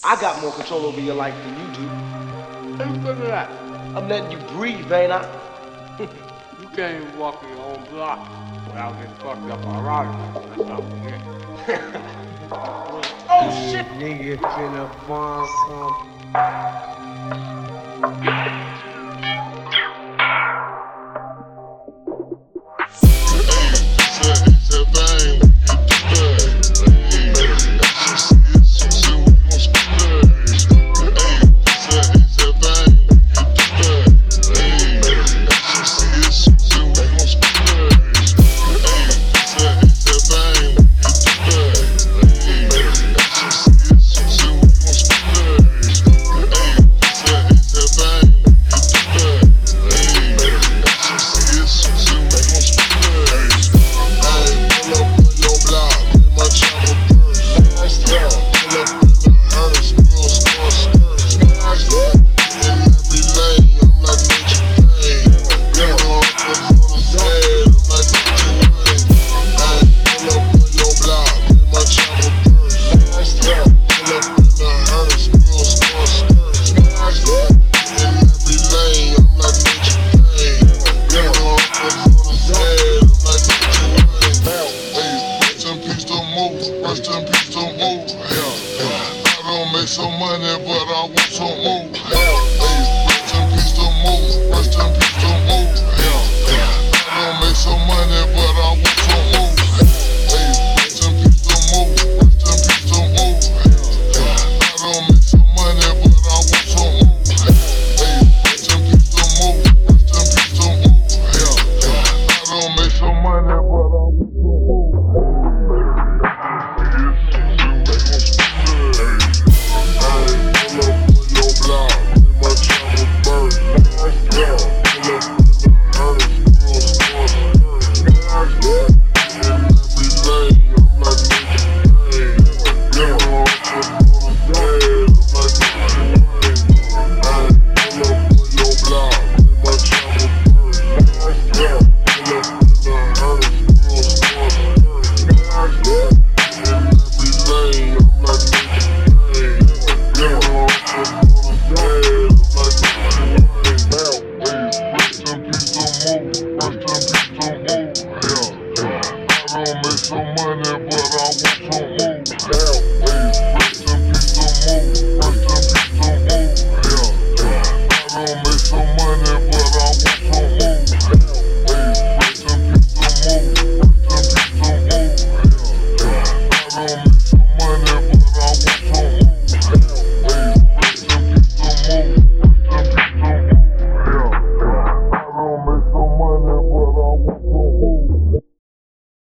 I got more control over your life than you do. How you figure that? I'm letting you breathe, ain't I? You can't even walk in your own block without getting fucked up already. That's not forget. Oh shit! Nigga finna find some. Rest in peace, don't move. I don't make some money, but I want some more. Rest in peace, don't move. Rest in peace, don't move. I don't make some money, but I want